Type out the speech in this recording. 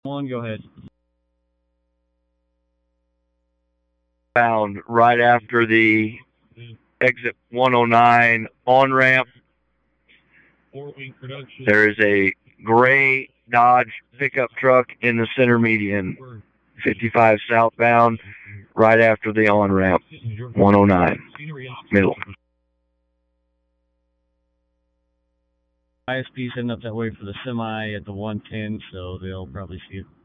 One, go ahead. Found right after the exit 109 on ramp. There is a gray Dodge pickup truck in the center median, 55 southbound, right after the on ramp, 109, middle. ISP's heading up that way for the semi at the 110, so they'll probably see it